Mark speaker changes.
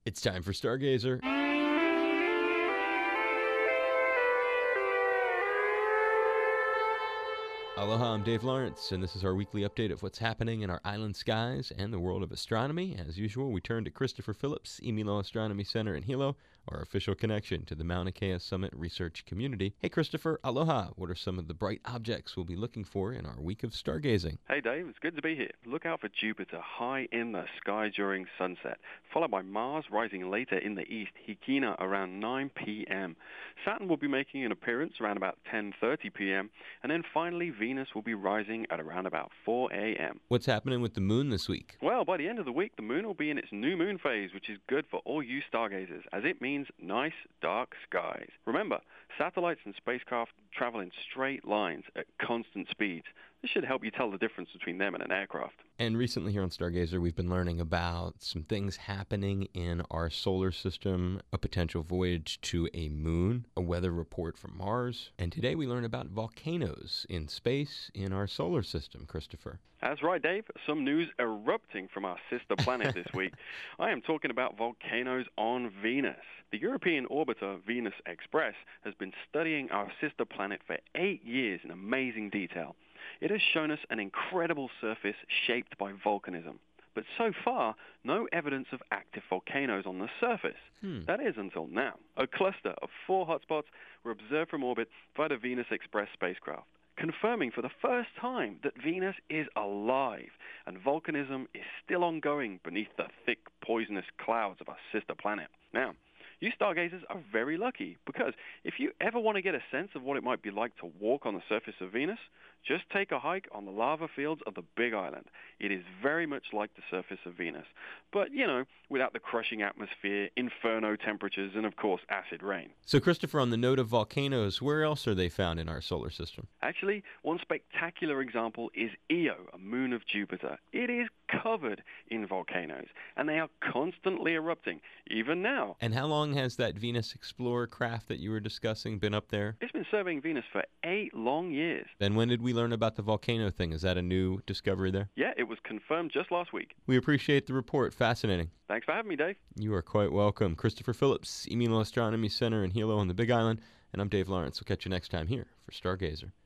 Speaker 1: It's time for Stargazer. Aloha, I'm Dave Lawrence, and this is our weekly update of what's happening in our island skies and the world of astronomy. As usual, we turn to Christopher Phillips, Imilo Astronomy Center in Hilo, our official connection to the Mauna Kea Summit research community. Hey, Christopher, aloha. What are some of the bright objects we'll be looking for in our week of stargazing?
Speaker 2: Hey Dave, it's good to be here. Look out for Jupiter high in the sky during sunset, followed by Mars rising later in the east, Hikina around 9 p.m. Saturn will be making an appearance around about 10:30 p.m. and then finally Venus will be rising at around about 4 a.m.
Speaker 1: What's happening with the moon this week?
Speaker 2: Well, by the end of the week, the moon will be in its new moon phase, which is good for all you stargazers, as it means nice, dark skies. Remember, satellites and spacecraft travel in straight lines at constant speeds. This should help you tell the difference between them and an aircraft.
Speaker 1: And recently here on Stargazer, we've been learning about some things happening in our solar system, a potential voyage to a moon, a weather report from Mars, and today we learn about volcanoes in space in our solar system, Christopher.
Speaker 2: That's right, Dave. Some news erupting from our sister planet this week. I am talking about volcanoes on Venus. The European orbiter Venus Express has been studying our sister planet for 8 years in amazing detail. It has shown us an incredible surface shaped by volcanism. But so far, no evidence of active volcanoes on the surface. That is until now. A cluster of 4 hotspots were observed from orbit by the Venus Express spacecraft, confirming for the first time that Venus is alive and volcanism is still ongoing beneath the thick, poisonous clouds of our sister planet. Now, you stargazers are very lucky because if you ever want to get a sense of what it might be like to walk on the surface of Venus, just take a hike on the lava fields of the Big Island. It is very much like the surface of Venus, but, without the crushing atmosphere, inferno temperatures, and, of course, acid rain.
Speaker 1: So, Christopher, on the note of volcanoes, where else are they found in our solar system?
Speaker 2: Actually, one spectacular example is Io, a moon of Jupiter. It is covered in volcanoes, and they are constantly erupting, even now.
Speaker 1: And how long has that Venus Explorer craft that you were discussing been up there?
Speaker 2: It's been surveying Venus for 8 long years.
Speaker 1: Then when did we learn about the volcano thing? Is that a new discovery there?
Speaker 2: Yeah, it was confirmed just last week.
Speaker 1: We appreciate the report. Fascinating.
Speaker 2: Thanks for having me, Dave.
Speaker 1: You are quite welcome. Christopher Phillips, Imilo Astronomy Center in Hilo on the Big Island, and I'm Dave Lawrence. We'll catch you next time here for Stargazer.